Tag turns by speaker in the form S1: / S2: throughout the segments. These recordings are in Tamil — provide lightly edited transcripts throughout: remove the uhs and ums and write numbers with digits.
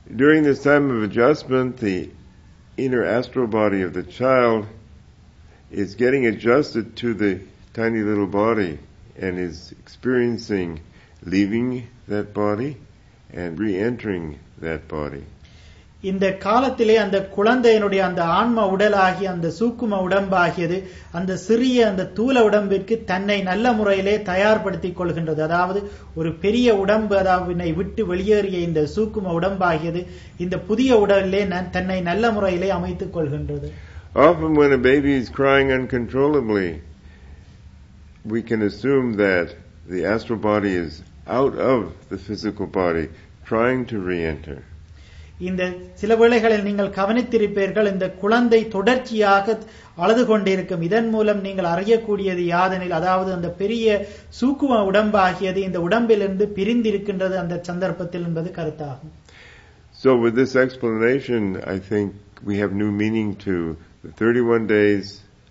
S1: During this time of adjustment, the inner astral body of the child is getting adjusted to the tiny little body and is experiencing leaving that body and re-entering that body.
S2: இந்த காலத்திலே அந்த குழந்தையினுடைய அந்த ஆன்ம உடலாகி அந்த சூக்கும உடம்பாகியது அந்த சிறிய அந்த தூல உடம்பிற்கு தன்னை நல்ல முறையிலே தயார்படுத்திக் கொள்கின்றது. அதாவது ஒரு பெரிய உடம்பு அதாவது விட்டு வெளியேறிய இந்த சூக்கும உடம்பாகியது இந்த புதிய உடலிலே தன்னை நல்ல முறையிலே அமைத்துக் கொள்கின்றது.
S1: Often when a baby is crying uncontrollably, we can assume that the astral body is out of the physical body, trying to re-enter.
S2: இந்த சில வேளைகளில் நீங்கள் கவனித்திருப்பீர்கள், இந்த குழந்தை தொடர்ச்சியாக அழுது கொண்டிருக்கும். இதன் மூலம் நீங்கள் அறியக்கூடியது யாதெனில், அதாவது அந்த பெரிய சூக்கும உடம்பாகியது இந்த உடம்பிலிருந்து பிரிந்திருக்கின்றது அந்த சந்தர்ப்பத்தில் என்பது கருத்தாகும்.
S1: So with this explanation, I think we have new meaning to the 31 days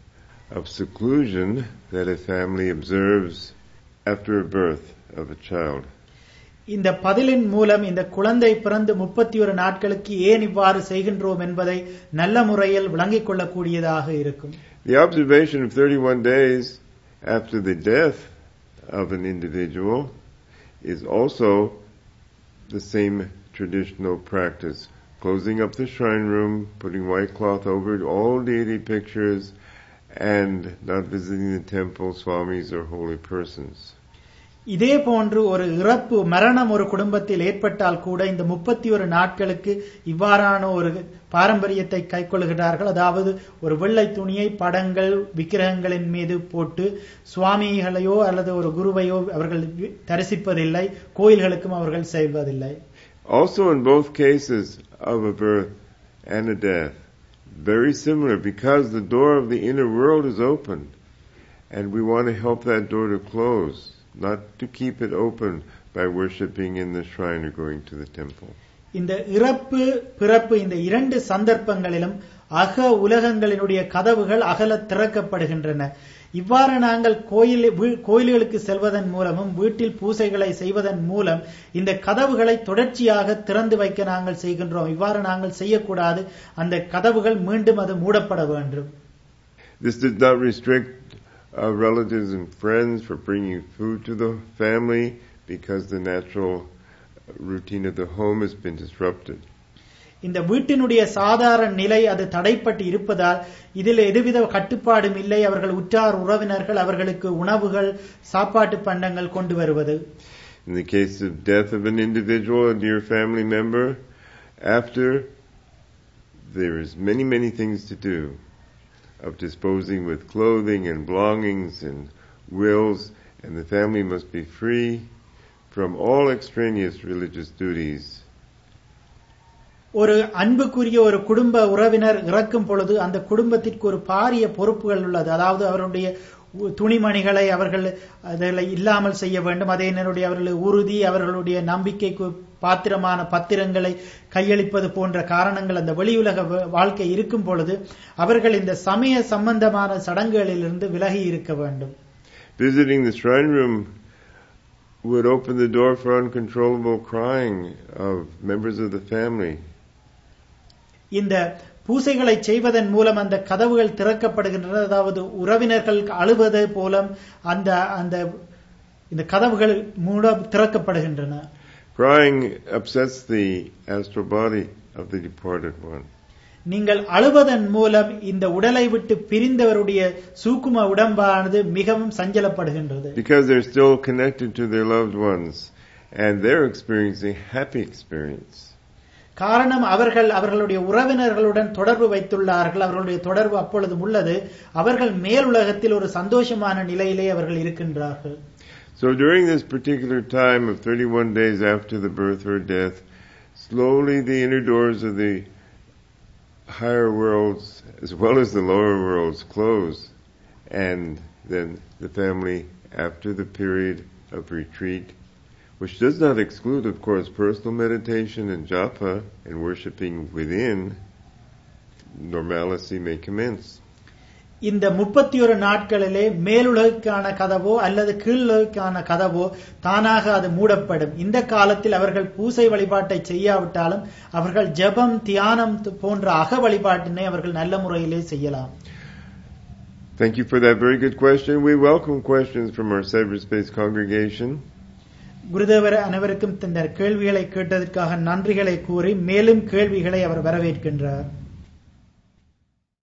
S1: of seclusion that a family observes after a birth of a child.
S2: இந்த பதிலின் மூலம் இந்த குழந்தை பிறந்து 31 நாட்களுக்கு ஏன் இவ்வாறு செய்கின்றோம் என்பதை நல்ல முறையில் விளங்கிக் கொள்ளக்கூடியதாக இருக்கும்.
S1: The observation of 31 days after the death of an individual is also the same traditional practice. Closing up the shrine room, putting white cloth over all deity pictures, and not visiting the temple, swamis or holy persons.
S2: இதே போன்று ஒரு இறப்பு மரணம் ஒரு குடும்பத்தில் ஏற்பட்டால் கூட இந்த 31 நாட்களுக்கு இவ்வாறான ஒரு பாரம்பரியத்தை கைக்கொள்கிறார்கள். அதாவது ஒரு வெள்ளை துணியை படங்கள் விக்கிரகங்களின் மீது போட்டு சுவாமிகளையோ அல்லது ஒரு குருவையோ அவர்கள் தரிசிப்பதில்லை, கோயில்களுக்கும் அவர்கள் செல்வதில்லை.
S1: Also in both cases of a birth and a death, very similar, because the door of the inner world is open and we want to help that door to close, not to keep it open by worshipping in the shrine or going to the temple.
S2: இந்த இறப்பு பிறப்பு இந்த இரண்டு சந்தர்ப்பங்களிலும் அக உலகங்களினுடைய கதவுகள் அகல திறக்கப்படுகின்றன. இவ்வாறு நாங்கள் கோயில்களுக்கு செல்வதன் மூலமும் வீட்டில் பூசைகளை செய்வதன் மூலம் இந்த கதவுகளை தொடர்ச்சியாக திறந்து வைக்க நாங்கள் செய்கின்றோம். இவ்வாறு நாங்கள் செய்யக்கூடாது, அந்த கதவுகள் மீண்டும் அது மூடப்பட வேண்டும்.
S1: This did not restrict relatives and friends for bringing food to the family because the natural routine of the home has been disrupted.
S2: இந்த வீட்டினுடைய சாதாரண நிலை அது தடைப்பட்டு இருப்பதால் இதில் எதுவித கட்டுப்பாடும் இல்லை. அவர்கள் உற்றார் உறவினர்கள் அவர்களுக்கு உணவுகள் சாப்பாட்டு பண்டங்கள் கொண்டு வருவது.
S1: In the case of death of an individual, a dear family member, after there is many things to do of disposing with clothing and belongings and wills, and the family must be free from all extraneous religious duties.
S2: ஒரு அன்புக்குரிய ஒரு குடும்ப உறவினர் இறக்கும் பொழுது அந்த குடும்பத்திற்கு ஒரு பாரிய பொறுப்புகள் உள்ளது. அதாவது அவருடைய துணிமணிகளை அவர்கள் அதில் இல்லாமல் செய்ய வேண்டும். அதே நேரத்தில் அவர்கள் உறுதி, அவர்களுடைய நம்பிக்கைக்கு பாத்திரமான பத்திரங்களை கையளிப்பது போன்ற காரணங்கள் அந்த வெளியுலக வாழ்க்கை இருக்கும் பொழுது அவர்கள் இந்த சமய சம்பந்தமான சடங்குகளிலிருந்து விலகி இருக்க வேண்டும்.
S1: Visiting the shrine room would open the door for uncontrollable crying of members of the family.
S2: இந்த பூசைகளை செய்வதன் மூலம் அந்த கதவுகள் திறக்கப்படுகின்றன. அதாவது உறவினர்கள் அழுவது போல அந்த அந்த இந்த கதவுகள் திறக்கப்படுகின்றன.
S1: Crying upsets the astral body of the departed one.
S2: நீங்கள் அழுவதன் மூலம் இந்த உடலை விட்டு பிரிந்தவருடைய சூக்கும உடம்பானது மிகவும் சஞ்சலப்படுகின்றது.
S1: Because they're still connected to their loved ones and they're experiencing happy experience.
S2: காரணம் அவர்களுடைய உறவினர்களுடன் தொடர்பு வைத்துள்ளார்கள். அவர்களுடைய தொடர்பு அப்பொழுதும் உள்ளது. அவர்கள் மேலுலகத்தில் ஒரு சந்தோஷமான நிலையிலே அவர்கள் இருக்கின்றார்கள்.
S1: So during this particular time of 31 days after the birth or death, slowly the inner doors of the higher worlds as well as the lower worlds close, and then the family, after the period of retreat, which does not exclude, of course, personal meditation and japa and worshipping within, normalcy may commence.
S2: இந்த 31 நாட்களிலே மேலுலகுக்கான கதவோ அல்லது கீழுலகுக்கான கதவோ தானாக அது மூடப்படும். இந்த காலத்தில் அவர்கள் பூசை வழிபாட்டை செய்யாவிட்டாலும் அவர்கள் ஜெபம், தியானம் போன்ற அக வழிபாட்டினை அவர்கள் நல்ல முறையிலே செய்யலாம்.
S1: Thank you for that very good question. We welcome questions from our cyberspace congregation.
S2: குருதேவர் அனைவருக்கும் இந்த கேள்விகளை கேட்டதற்காக நன்றிகளை கூறி மேலும் கேள்விகளை அவர் வரவேற்கின்றார்.